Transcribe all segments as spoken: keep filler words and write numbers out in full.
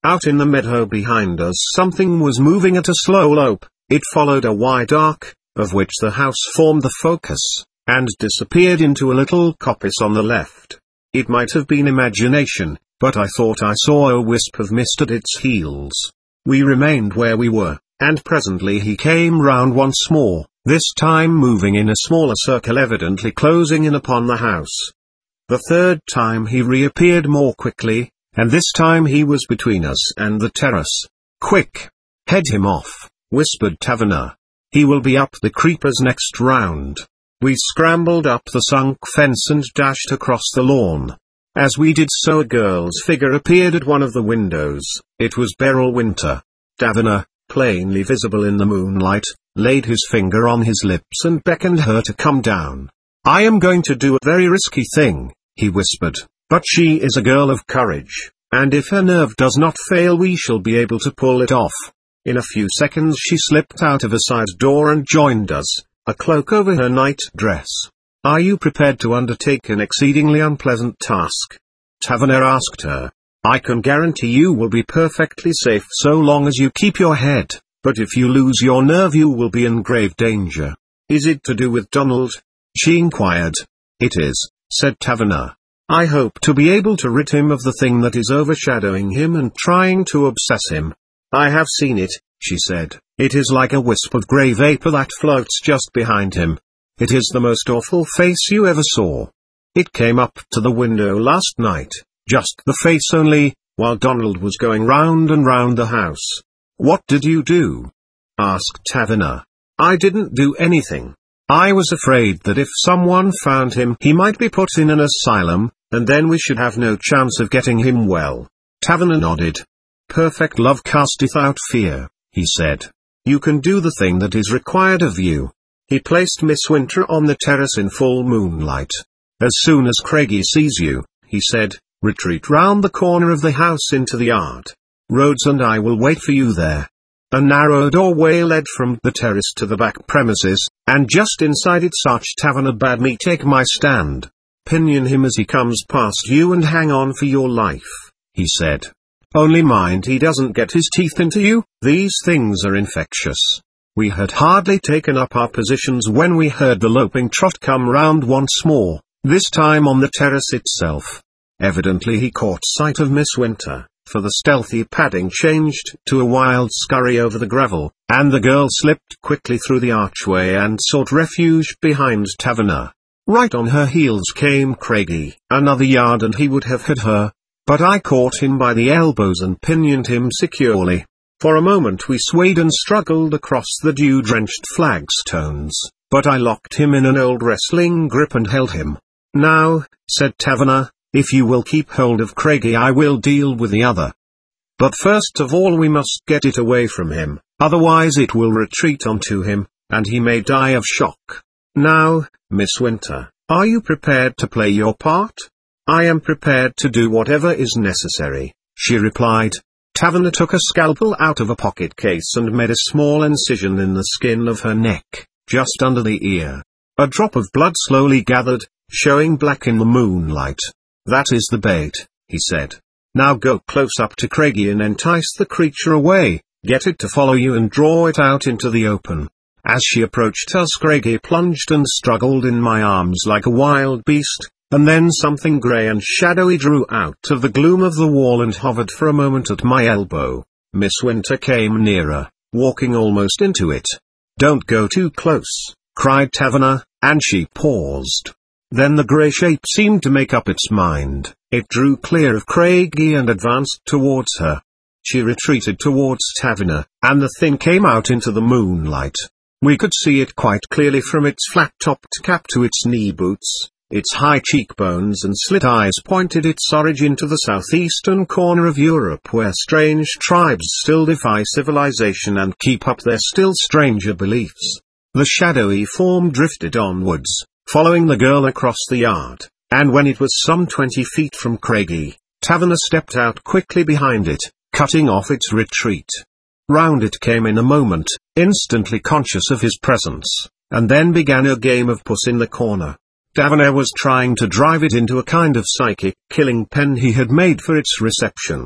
Out in the meadow behind us something was moving at a slow lope. It followed a wide arc, of which the house formed the focus, and disappeared into a little coppice on the left. It might have been imagination, but I thought I saw a wisp of mist at its heels. We remained where we were, and presently he came round once more, this time moving in a smaller circle, evidently closing in upon the house. The third time he reappeared more quickly, and this time he was between us and the terrace. "Quick! Head him off," whispered Taverner. "He will be up the creepers next round." We scrambled up the sunk fence and dashed across the lawn. As we did so, a girl's figure appeared at one of the windows. It was Beryl Winter. Taverner, plainly visible in the moonlight, laid his finger on his lips and beckoned her to come down. "I am going to do a very risky thing," he whispered, "but she is a girl of courage, and if her nerve does not fail we shall be able to pull it off." In a few seconds she slipped out of a side door and joined us, a cloak over her night dress. "Are you prepared to undertake an exceedingly unpleasant task?" Taverner asked her. "I can guarantee you will be perfectly safe so long as you keep your head, but if you lose your nerve you will be in grave danger." "Is it to do with Donald?" she inquired. "It is," said Taverner. "I hope to be able to rid him of the thing that is overshadowing him and trying to obsess him." "I have seen it," she said. "It is like a wisp of grey vapor that floats just behind him. It is the most awful face you ever saw. It came up to the window last night, just the face only, while Donald was going round and round the house." "What did you do?" asked Taverner. "I didn't do anything. I was afraid that if someone found him he might be put in an asylum, and then we should have no chance of getting him well." Taverner nodded. "Perfect love casteth out fear," he said. "You can do the thing that is required of you." He placed Miss Winter on the terrace in full moonlight. "As soon as Craigie sees you," he said, "retreat round the corner of the house into the yard. Rhodes and I will wait for you there." A narrow doorway led from the terrace to the back premises, and just inside its arch Taverner bade me take my stand. "Pinion him as he comes past you and hang on for your life," he said. "Only mind he doesn't get his teeth into you, these things are infectious." We had hardly taken up our positions when we heard the loping trot come round once more, this time on the terrace itself. Evidently he caught sight of Miss Winter, for the stealthy padding changed to a wild scurry over the gravel, and the girl slipped quickly through the archway and sought refuge behind Taverner. Right on her heels came Craigie. Another yard and he would have hit her, but I caught him by the elbows and pinioned him securely. For a moment we swayed and struggled across the dew-drenched flagstones, but I locked him in an old wrestling grip and held him. "Now," said Taverner, "if you will keep hold of Craigie I will deal with the other. But first of all we must get it away from him, otherwise it will retreat onto him, and he may die of shock. Now, Miss Winter, are you prepared to play your part?" "I am prepared to do whatever is necessary," she replied. Taverner took a scalpel out of a pocket case and made a small incision in the skin of her neck, just under the ear. A drop of blood slowly gathered, showing black in the moonlight. "That is the bait," he said. "Now go close up to Craigie and entice the creature away, get it to follow you and draw it out into the open." As she approached us Craigie plunged and struggled in my arms like a wild beast, and then something grey and shadowy drew out of the gloom of the wall and hovered for a moment at my elbow. Miss Winter came nearer, walking almost into it. "Don't go too close," cried Taverner, and she paused. Then the grey shape seemed to make up its mind. It drew clear of Craigie and advanced towards her. She retreated towards Taverner, and the thing came out into the moonlight. We could see it quite clearly from its flat-topped cap to its knee boots. Its high cheekbones and slit eyes pointed its origin to the southeastern corner of Europe, where strange tribes still defy civilization and keep up their still stranger beliefs. The shadowy form drifted onwards, following the girl across the yard, and when it was some twenty feet from Craigie, Taverner stepped out quickly behind it, cutting off its retreat. Round it came in a moment, instantly conscious of his presence, and then began a game of puss in the corner. Taverner was trying to drive it into a kind of psychic killing pen he had made for its reception.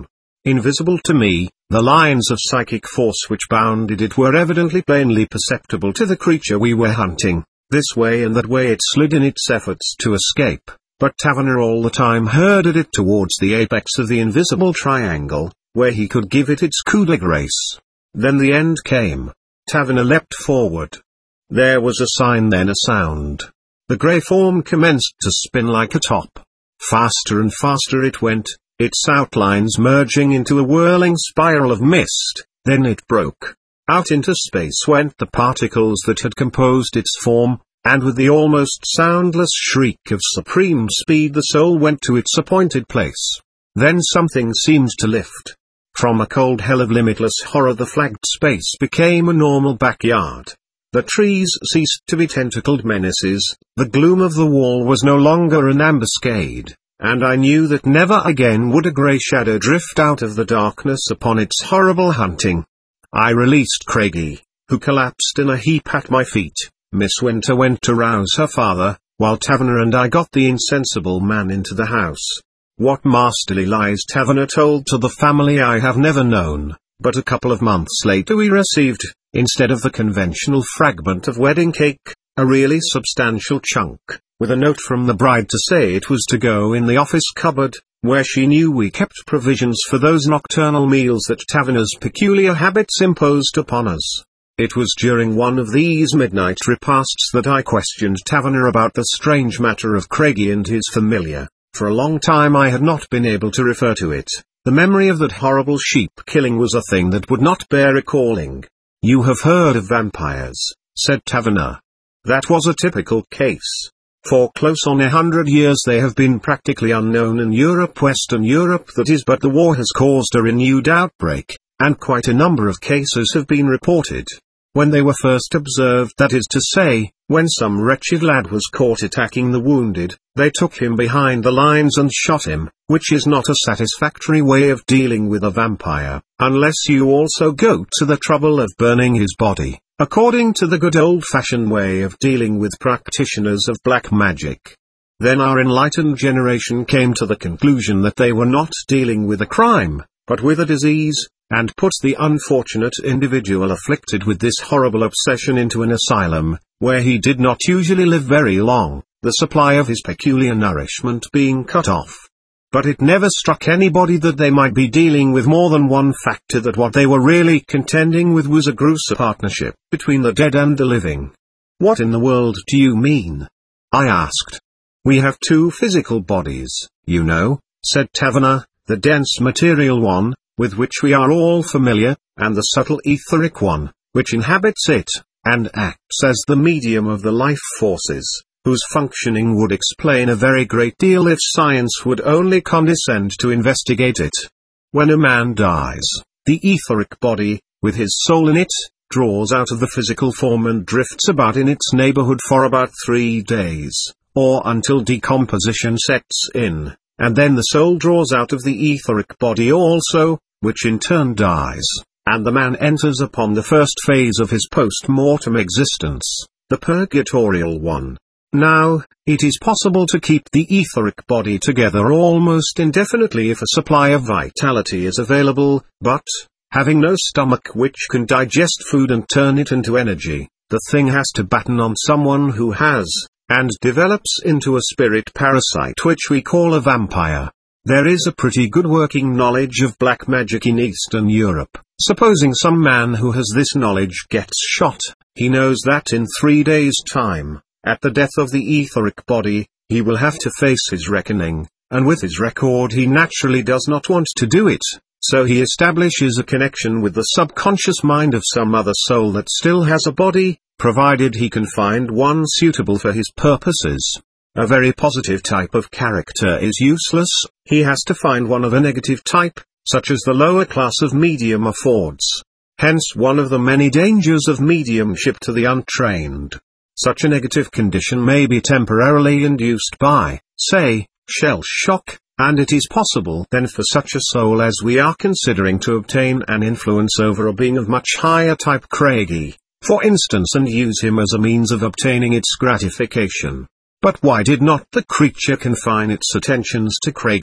invisible to me. The lines of psychic force which bounded it were evidently plainly perceptible to the creature we were hunting. This way and that way it slid in its efforts to escape, but Taverner all the time herded it towards the apex of the invisible triangle, where he could give it its coup de grace. Then the end came. Taverner leapt forward. There was a sign, then a sound. The grey form commenced to spin like a top. Faster and faster it went, its outlines merging into a whirling spiral of mist. Then it broke. Out into space went the particles that had composed its form, and with the almost soundless shriek of supreme speed the soul went to its appointed place. Then something seemed to lift. From a cold hell of limitless horror the flagged space became a normal backyard. The trees ceased to be tentacled menaces, the gloom of the wall was no longer an ambuscade, and I knew that never again would a grey shadow drift out of the darkness upon its horrible hunting. I released Craigie, who collapsed in a heap at my feet. Miss Winter went to rouse her father, while Taverner and I got the insensible man into the house. What masterly lies Taverner told to the family I have never known, but a couple of months later we received, instead of the conventional fragment of wedding cake, a really substantial chunk, with a note from the bride to say it was to go in the office cupboard, where she knew we kept provisions for those nocturnal meals that Taverner's peculiar habits imposed upon us. It was during one of these midnight repasts that I questioned Taverner about the strange matter of Craigie and his familiar. For a long time I had not been able to refer to it. The memory of that horrible sheep killing was a thing that would not bear recalling. "You have heard of vampires," said Taverner. "That was a typical case. For close on a hundred years they have been practically unknown in Europe, Western Europe that is, but the war has caused a renewed outbreak, and quite a number of cases have been reported. When they were first observed, that is to say, when some wretched lad was caught attacking the wounded, they took him behind the lines and shot him, which is not a satisfactory way of dealing with a vampire, unless you also go to the trouble of burning his body, according to the good old-fashioned way of dealing with practitioners of black magic. Then our enlightened generation came to the conclusion that they were not dealing with a crime, but with a disease, and put the unfortunate individual afflicted with this horrible obsession into an asylum, where he did not usually live very long, the supply of his peculiar nourishment being cut off. But it never struck anybody that they might be dealing with more than one factor, that what they were really contending with was a gruesome partnership between the dead and the living. "What in the world do you mean?" I asked. "We have two physical bodies, you know," said Taverner, "the dense material one, with which we are all familiar, and the subtle etheric one, which inhabits it, and acts as the medium of the life forces, whose functioning would explain a very great deal if science would only condescend to investigate it. When a man dies, the etheric body, with his soul in it, draws out of the physical form and drifts about in its neighborhood for about three days, or until decomposition sets in. And then the soul draws out of the etheric body also, which in turn dies, and the man enters upon the first phase of his post-mortem existence, the purgatorial one. Now, it is possible to keep the etheric body together almost indefinitely if a supply of vitality is available, but, having no stomach which can digest food and turn it into energy, the thing has to batten on someone who has, and develops into a spirit parasite which we call a vampire. There is a pretty good working knowledge of black magic in Eastern Europe. Supposing some man who has this knowledge gets shot, he knows that in three days' time, at the death of the etheric body, he will have to face his reckoning, and with his record he naturally does not want to do it, so he establishes a connection with the subconscious mind of some other soul that still has a body, provided he can find one suitable for his purposes. A very positive type of character is useless, he has to find one of a negative type, such as the lower class of medium affords. Hence one of the many dangers of mediumship to the untrained. Such a negative condition may be temporarily induced by, say, shell shock, and it is possible then for such a soul as we are considering to obtain an influence over a being of much higher type, Craigie, for instance, and use him as a means of obtaining its gratification. But why did not the creature confine its attentions to Craigie,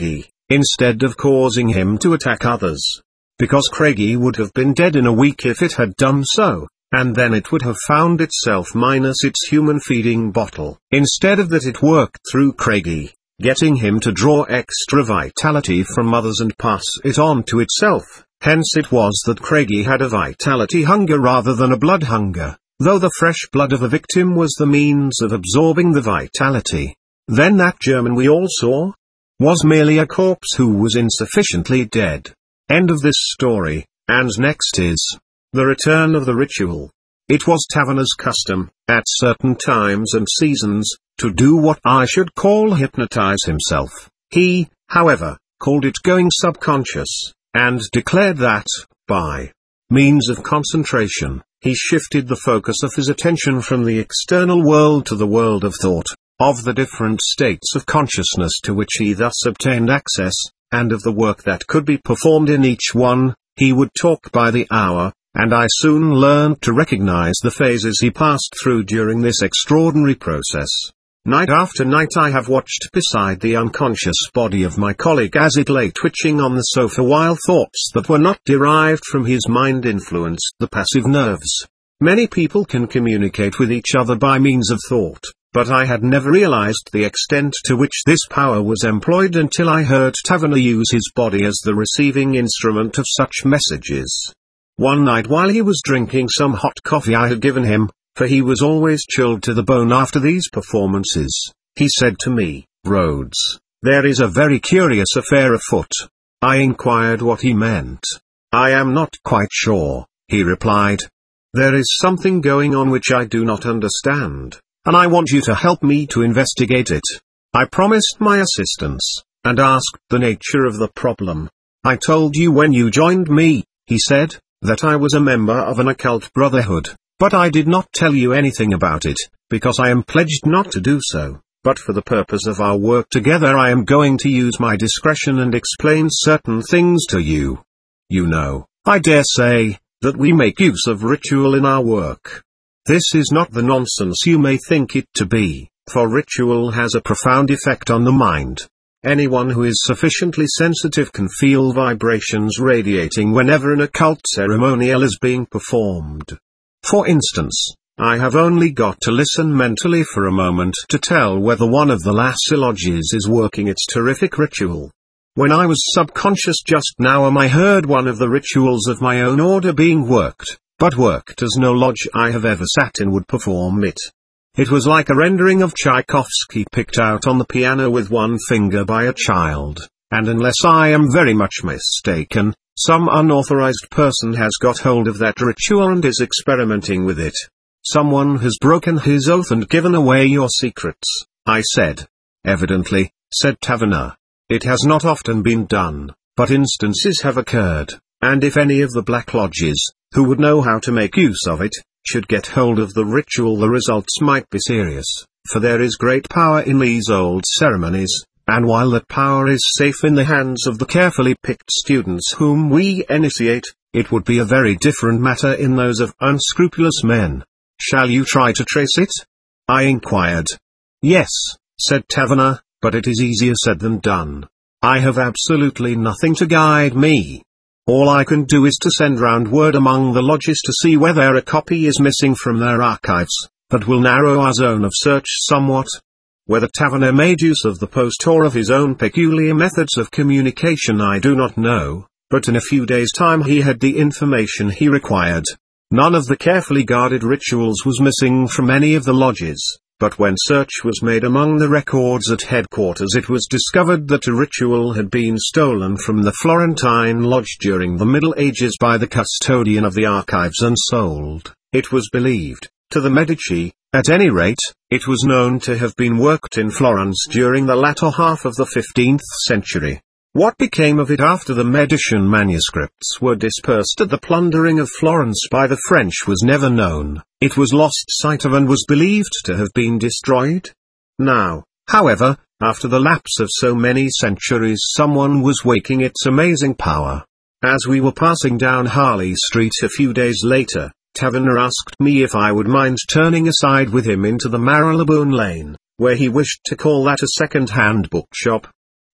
instead of causing him to attack others. Because Craigie would have been dead in a week if it had done so, and then it would have found itself minus its human feeding bottle. Instead of that, it worked through Craigie, getting him to draw extra vitality from others and pass it on to itself. Hence it was that Craigie had a vitality hunger rather than a blood hunger, though the fresh blood of a victim was the means of absorbing the vitality. Then that German we all saw was merely a corpse who was insufficiently dead. End of this story. And next is the return of the ritual. It was Taverner's custom, at certain times and seasons, to do what I should call hypnotize himself. He, however, called it going subconscious, and declared that, by means of concentration, he shifted the focus of his attention from the external world to the world of thought, of the different states of consciousness to which he thus obtained access, and of the work that could be performed in each one. He would talk by the hour, and I soon learned to recognize the phases he passed through during this extraordinary process. Night after night I have watched beside the unconscious body of my colleague as it lay twitching on the sofa while thoughts that were not derived from his mind influenced the passive nerves. Many people can communicate with each other by means of thought, but I had never realized the extent to which this power was employed until I heard Taverner use his body as the receiving instrument of such messages. One night while he was drinking some hot coffee I had given him, for he was always chilled to the bone after these performances, he said to me, "Rhodes, there is a very curious affair afoot." I inquired what he meant. "I am not quite sure," he replied. "There is something going on which I do not understand, and I want you to help me to investigate it." I promised my assistance, and asked the nature of the problem. "I told you when you joined me," he said, "that I was a member of an occult brotherhood, but I did not tell you anything about it, because I am pledged not to do so. But for the purpose of our work together I am going to use my discretion and explain certain things to you. You know, I dare say, that we make use of ritual in our work. This is not the nonsense you may think it to be, for ritual has a profound effect on the mind. Anyone who is sufficiently sensitive can feel vibrations radiating whenever an occult ceremonial is being performed. For instance, I have only got to listen mentally for a moment to tell whether one of the Lassy lodges is working its terrific ritual. When I was subconscious just now I heard one of the rituals of my own order being worked, but worked as no lodge I have ever sat in would perform it. It was like a rendering of Tchaikovsky picked out on the piano with one finger by a child, and unless I am very much mistaken, some unauthorized person has got hold of that ritual and is experimenting with it. Someone has broken his oath and given away your secrets, I said. Evidently, said Taverner. It has not often been done, but instances have occurred, and if any of the Black Lodges, who would know how to make use of it, should get hold of the ritual the results might be serious, for there is great power in these old ceremonies, and while that power is safe in the hands of the carefully picked students whom we initiate, it would be a very different matter in those of unscrupulous men. Shall you try to trace it? I inquired. Yes, said Taverner, but it is easier said than done. I have absolutely nothing to guide me. All I can do is to send round word among the lodges to see whether a copy is missing from their archives. That will narrow our zone of search somewhat. Whether Taverner made use of the post or of his own peculiar methods of communication I do not know, but in a few days' time he had the information he required. None of the carefully guarded rituals was missing from any of the lodges, but when search was made among the records at headquarters it was discovered that a ritual had been stolen from the Florentine Lodge during the Middle Ages by the custodian of the archives and sold, it was believed, to the Medici. At any rate, it was known to have been worked in Florence during the latter half of the fifteenth century. What became of it after the Medician manuscripts were dispersed at the plundering of Florence by the French was never known. It was lost sight of and was believed to have been destroyed. Now, however, after the lapse of so many centuries someone was waking its amazing power. As we were passing down Harley Street a few days later, Taverner asked me if I would mind turning aside with him into the Marylebone Lane, where he wished to call that a second-hand bookshop.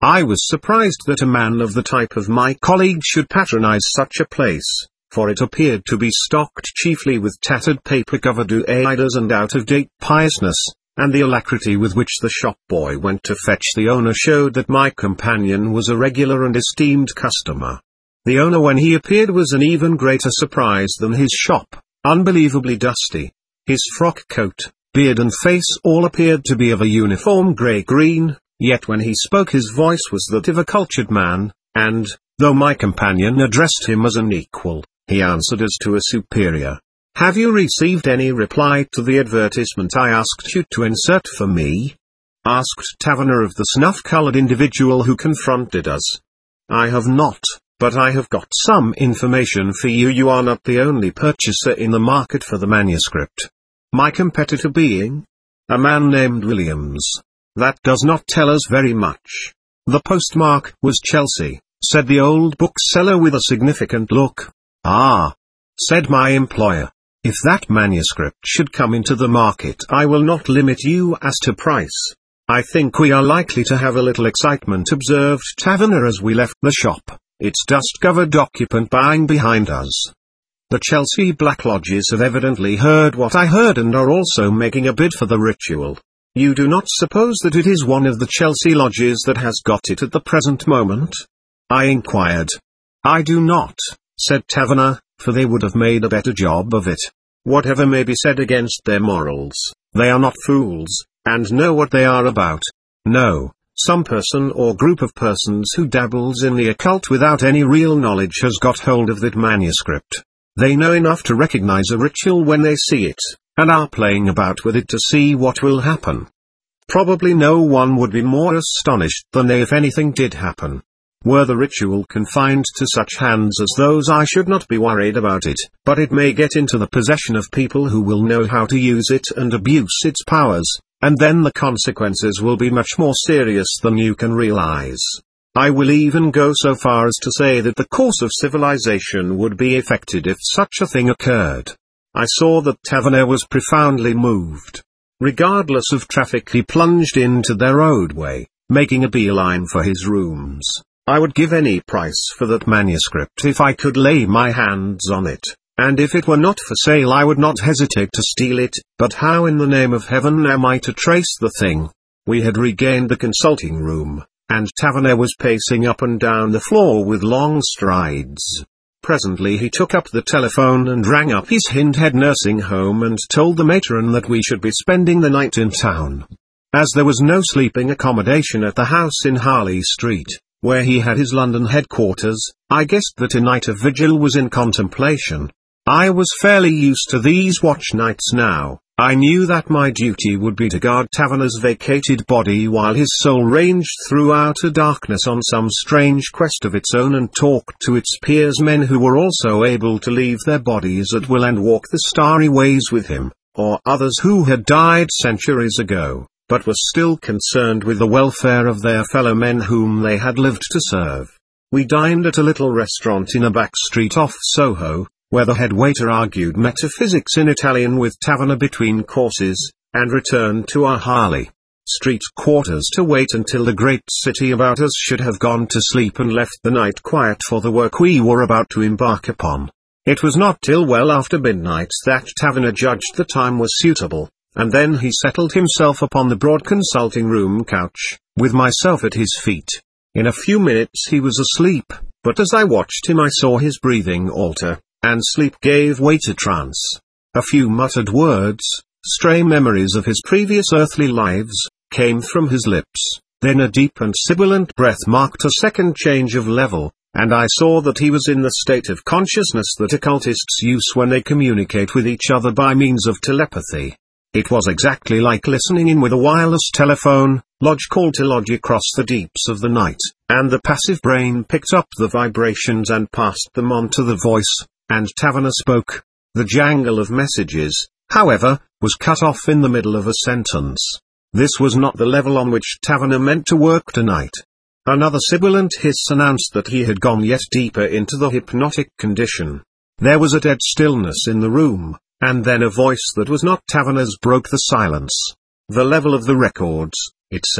I was surprised that a man of the type of my colleague should patronize such a place, for it appeared to be stocked chiefly with tattered paper-covered Uaidas and out-of-date piousness, and the alacrity with which the shop boy went to fetch the owner showed that my companion was a regular and esteemed customer. The owner when he appeared was an even greater surprise than his shop, unbelievably dusty. His frock coat, beard and face all appeared to be of a uniform grey-green, yet when he spoke his voice was that of a cultured man, and, though my companion addressed him as an equal, he answered as to a superior. "Have you received any reply to the advertisement I asked you to insert for me?" asked Taverner of the snuff-coloured individual who confronted us. "I have not, but I have got some information for you. You are not the only purchaser in the market for the manuscript. My competitor being a man named Williams. That does not tell us very much." "The postmark was Chelsea," said the old bookseller with a significant look. "Ah," said my employer. "If that manuscript should come into the market, I will not limit you as to price. I think we are likely to have a little excitement," observed Taverner as we left the shop, its dust-covered occupant bowing behind us. "The Chelsea Black Lodges have evidently heard what I heard and are also making a bid for the ritual. You do not suppose that it is one of the Chelsea lodges that has got it at the present moment?" I inquired. "I do not," said Taverner, "for they would have made a better job of it. Whatever may be said against their morals, they are not fools, and know what they are about. No, some person or group of persons who dabbles in the occult without any real knowledge has got hold of that manuscript. They know enough to recognize a ritual when they see it, and are playing about with it to see what will happen. Probably no one would be more astonished than they if anything did happen. Were the ritual confined to such hands as those, I should not be worried about it, but it may get into the possession of people who will know how to use it and abuse its powers, and then the consequences will be much more serious than you can realize. I will even go so far as to say that the course of civilization would be affected if such a thing occurred." I saw that Taverner was profoundly moved. Regardless of traffic, he plunged into their roadway, making a beeline for his rooms. "I would give any price for that manuscript if I could lay my hands on it, and if it were not for sale I would not hesitate to steal it, but how in the name of heaven am I to trace the thing?" We had regained the consulting room, and Taverner was pacing up and down the floor with long strides. Presently he took up the telephone and rang up his Hindhead nursing home and told the matron that we should be spending the night in town. As there was no sleeping accommodation at the house in Harley Street, where he had his London headquarters, I guessed that a night of vigil was in contemplation. I was fairly used to these watch nights now. I knew that my duty would be to guard Taverner's vacated body while his soul ranged through outer darkness on some strange quest of its own and talked to its peers, men who were also able to leave their bodies at will and walk the starry ways with him, or others who had died centuries ago, but were still concerned with the welfare of their fellow men whom they had lived to serve. We dined at a little restaurant in a back street off Soho, where the head waiter argued metaphysics in Italian with Taverner between courses, and returned to our Harley Street quarters to wait until the great city about us should have gone to sleep and left the night quiet for the work we were about to embark upon. It was not till well after midnight that Taverner judged the time was suitable, and then he settled himself upon the broad consulting room couch, with myself at his feet. In a few minutes he was asleep, but as I watched him I saw his breathing alter, and sleep gave way to trance. A few muttered words, stray memories of his previous earthly lives, came from his lips, then a deep and sibilant breath marked a second change of level, and I saw that he was in the state of consciousness that occultists use when they communicate with each other by means of telepathy. It was exactly like listening in with a wireless telephone, lodge call to lodge across the deeps of the night, and the passive brain picked up the vibrations and passed them on to the voice, and Taverner spoke. The jangle of messages, however, was cut off in the middle of a sentence. This was not the level on which Taverner meant to work tonight. Another sibilant hiss announced that he had gone yet deeper into the hypnotic condition. There was a dead stillness in the room, and then a voice that was not Taverner's broke the silence. "The level of the records," it said,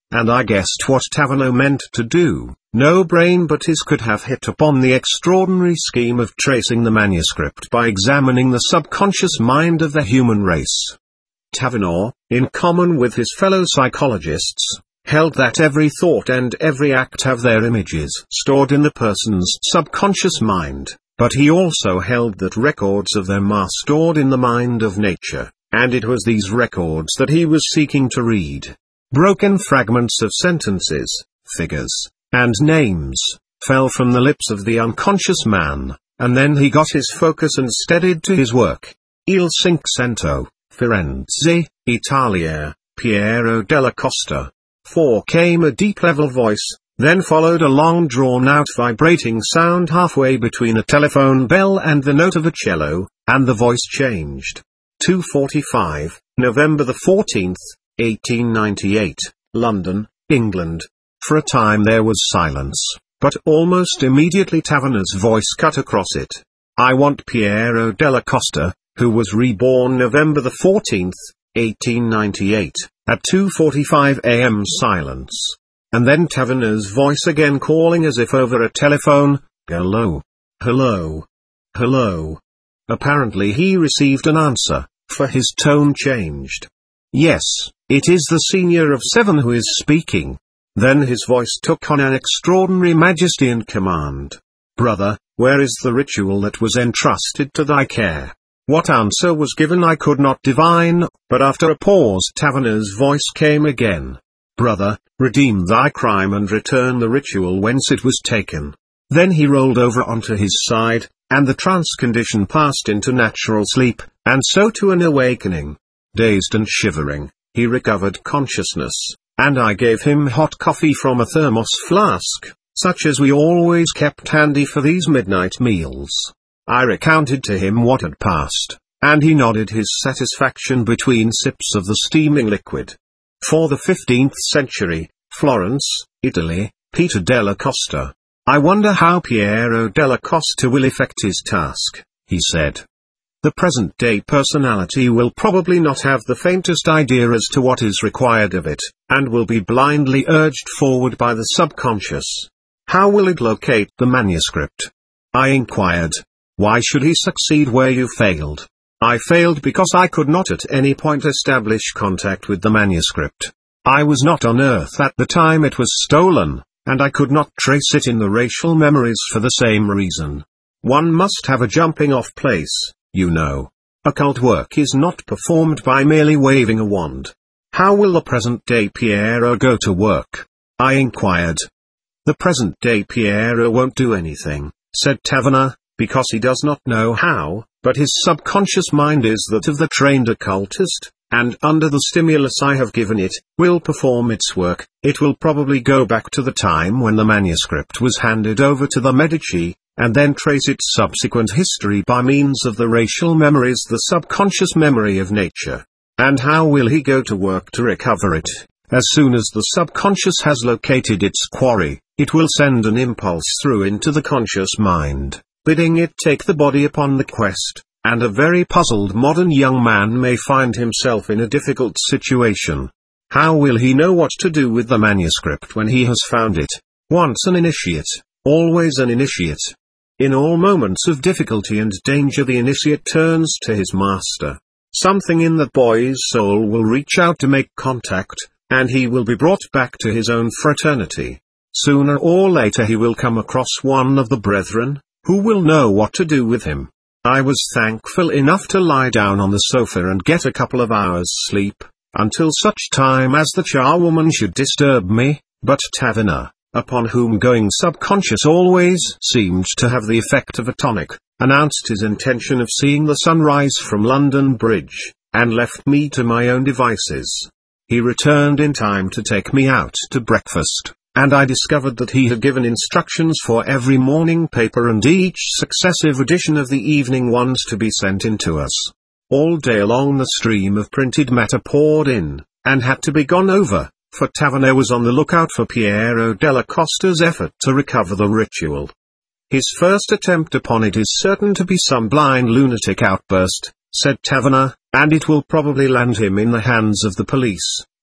and I guessed what Taverner meant to do. No brain but his could have hit upon the extraordinary scheme of tracing the manuscript by examining the subconscious mind of the human race. Taverner, in common with his fellow psychologists, held that every thought and every act have their images stored in the person's subconscious mind, but he also held that records of them are stored in the mind of nature, and it was these records that he was seeking to read. Broken fragments of sentences, figures, and names, fell from the lips of the unconscious man, and then he got his focus and steadied to his work. Il Cinquecento, Firenze, Italia, Piero della Costa. four came a deep level voice, then followed a long drawn-out vibrating sound halfway between a telephone bell and the note of a cello, and the voice changed. two forty-five, November the fourteenth, eighteen ninety-eight, London, England. For a time there was silence, but almost immediately Taverner's voice cut across it. I want Piero della Costa, who was reborn November the fourteenth, eighteen ninety-eight, at two forty-five a m silence. And then Taverner's voice again calling as if over a telephone, hello, hello, hello. Apparently he received an answer, for his tone changed. Yes, it is the senior of seven who is speaking. Then his voice took on an extraordinary majesty and command. Brother, where is the ritual that was entrusted to thy care? What answer was given I could not divine, but after a pause Taverner's voice came again. Brother, redeem thy crime and return the ritual whence it was taken. Then he rolled over onto his side, and the trance condition passed into natural sleep, and so to an awakening. Dazed and shivering, he recovered consciousness, and I gave him hot coffee from a thermos flask, such as we always kept handy for these midnight meals. I recounted to him what had passed, and he nodded his satisfaction between sips of the steaming liquid. For the fifteenth century, Florence, Italy, Peter della Costa. I wonder how Piero della Costa will effect his task, he said. The present-day personality will probably not have the faintest idea as to what is required of it, and will be blindly urged forward by the subconscious. How will it locate the manuscript? I inquired. Why should he succeed where you failed? I failed because I could not at any point establish contact with the manuscript. I was not on Earth at the time it was stolen, and I could not trace it in the racial memories for the same reason. One must have a jumping-off place, you know. Occult work is not performed by merely waving a wand. How will the present-day Piero go to work? I inquired. The present-day Piero won't do anything, said Taverner, because he does not know how, but his subconscious mind is that of the trained occultist, and under the stimulus I have given it, will perform its work. It will probably go back to the time when the manuscript was handed over to the Medici, and then trace its subsequent history by means of the racial memories, the subconscious memory of nature. And how will he go to work to recover it? As soon as the subconscious has located its quarry, it will send an impulse through into the conscious mind, bidding it take the body upon the quest, and a very puzzled modern young man may find himself in a difficult situation. How will he know what to do with the manuscript when he has found it? Once an initiate, always an initiate. In all moments of difficulty and danger the initiate turns to his master. Something in the boy's soul will reach out to make contact, and he will be brought back to his own fraternity. Sooner or later he will come across one of the brethren, who will know what to do with him. I was thankful enough to lie down on the sofa and get a couple of hours' sleep, until such time as the charwoman should disturb me, but Taverner, upon whom going subconscious always seemed to have the effect of a tonic, announced his intention of seeing the sunrise from London Bridge, and left me to my own devices. He returned in time to take me out to breakfast, and I discovered that he had given instructions for every morning paper and each successive edition of the evening ones to be sent in to us. All day long the stream of printed matter poured in, and had to be gone over, for Taverner was on the lookout for Piero della Costa's effort to recover the ritual. His first attempt upon it is certain to be some blind lunatic outburst, said Taverner, and it will probably land him in the hands of the police,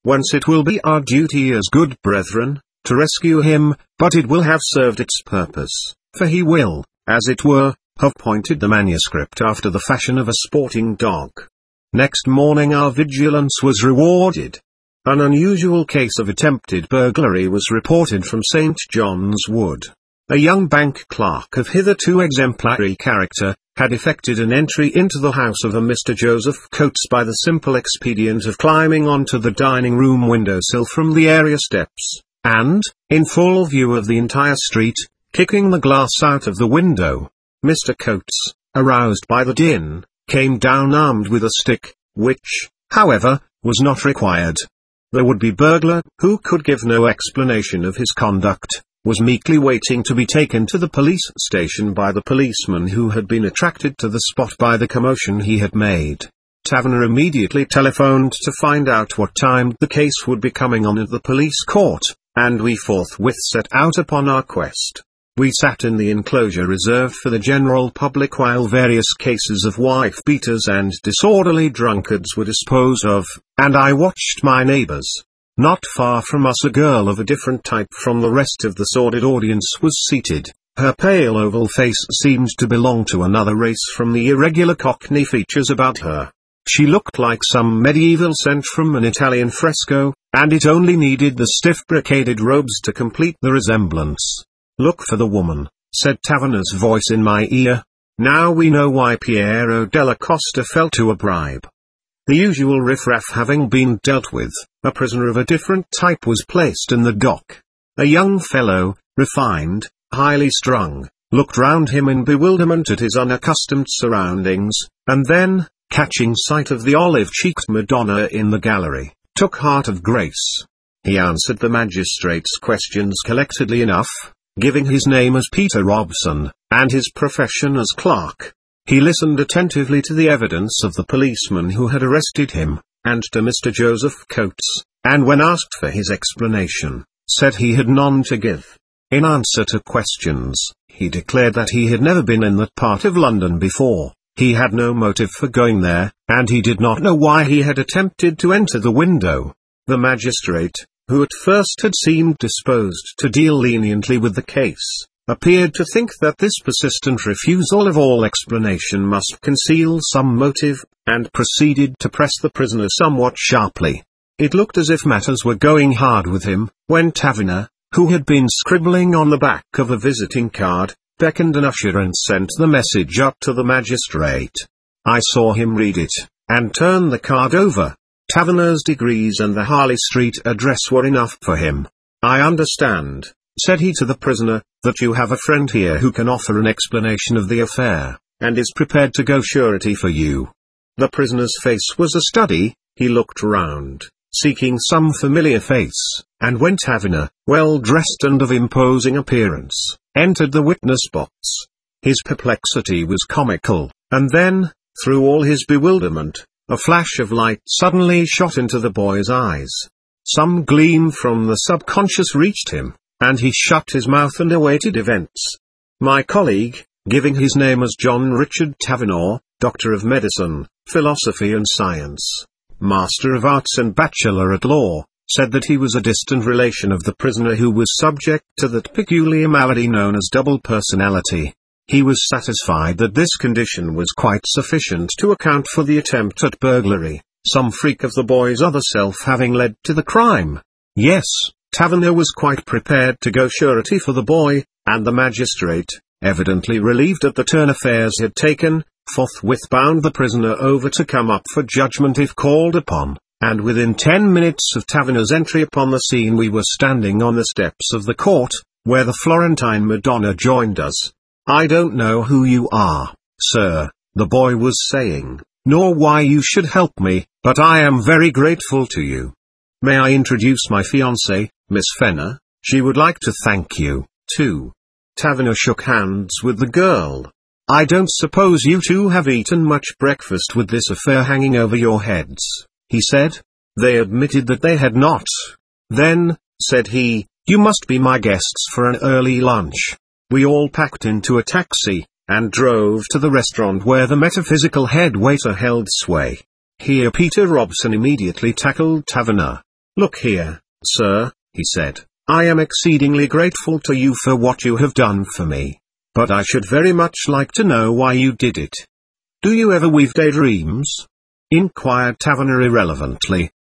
Whence it will be our duty as good brethren, to rescue him, but it will have served its purpose, for he will, as it were, have pointed the manuscript after the fashion of a sporting dog. Next morning our vigilance was rewarded. An unusual case of attempted burglary was reported from Saint John's Wood. A young bank clerk of hitherto exemplary character, had effected an entry into the house of a Mister Joseph Coates by the simple expedient of climbing onto the dining room windowsill from the area steps, and, in full view of the entire street, kicking the glass out of the window. Mister Coates, aroused by the din, came down armed with a stick, which, however, was not required. The would-be burglar, who could give no explanation of his conduct, was meekly waiting to be taken to the police station by the policeman who had been attracted to the spot by the commotion he had made. Taverner immediately telephoned to find out what time the case would be coming on at the police court, and we forthwith set out upon our quest. We sat in the enclosure reserved for the general public while various cases of wife-beaters and disorderly drunkards were disposed of, and I watched my neighbors. Not far from us a girl of a different type from the rest of the sordid audience was seated. Her pale oval face seemed to belong to another race from the irregular cockney features about her. She looked like some medieval saint from an Italian fresco, and it only needed the stiff brocaded robes to complete the resemblance. "Look for the woman," said Taverner's voice in my ear. Now we know why Piero della Costa fell to a bribe. The usual riffraff having been dealt with, a prisoner of a different type was placed in the dock. A young fellow, refined, highly strung, looked round him in bewilderment at his unaccustomed surroundings, and then, catching sight of the olive-cheeked Madonna in the gallery, took heart of grace. He answered the magistrate's questions collectedly enough, giving his name as Peter Robson, and his profession as clerk. He listened attentively to the evidence of the policeman who had arrested him, and to Mister Joseph Coates, and when asked for his explanation, said he had none to give. In answer to questions, he declared that he had never been in that part of London before, he had no motive for going there, and he did not know why he had attempted to enter the window. The magistrate, who at first had seemed disposed to deal leniently with the case, appeared to think that this persistent refusal of all explanation must conceal some motive, and proceeded to press the prisoner somewhat sharply. It looked as if matters were going hard with him, when Taverner, who had been scribbling on the back of a visiting card, beckoned an usher and sent the message up to the magistrate. I saw him read it, and turn the card over. Taverner's degrees and the Harley Street address were enough for him. "I understand," said he to the prisoner, "that you have a friend here who can offer an explanation of the affair, and is prepared to go surety for you." The prisoner's face was a study. He looked round, seeking some familiar face, and when Taverner, well dressed and of imposing appearance, entered the witness box, his perplexity was comical, and then, through all his bewilderment, a flash of light suddenly shot into the boy's eyes. Some gleam from the subconscious reached him, and he shut his mouth and awaited events. My colleague, giving his name as John Richard Taverner, Doctor of Medicine, Philosophy and Science, Master of Arts and Bachelor at Law, said that he was a distant relation of the prisoner who was subject to that peculiar malady known as double personality. He was satisfied that this condition was quite sufficient to account for the attempt at burglary, some freak of the boy's other self having led to the crime. Yes, Taverner was quite prepared to go surety for the boy, and the magistrate, evidently relieved at the turn affairs had taken, forthwith bound the prisoner over to come up for judgment if called upon, and within ten minutes of Taverner's entry upon the scene we were standing on the steps of the court, where the Florentine Madonna joined us. "I don't know who you are, sir," the boy was saying, "nor why you should help me, but I am very grateful to you. May I introduce my fiancée, Miss Fenner? She would like to thank you, too." Taverner shook hands with the girl. "I don't suppose you two have eaten much breakfast with this affair hanging over your heads," he said. They admitted that they had not. "Then," said he, "you must be my guests for an early lunch." We all packed into a taxi, and drove to the restaurant where the metaphysical head waiter held sway. Here Peter Robson immediately tackled Taverner. "Look here, sir," he said, "I am exceedingly grateful to you for what you have done for me. But I should very much like to know why you did it." "Do you ever weave daydreams?" inquired Taverner irrelevantly.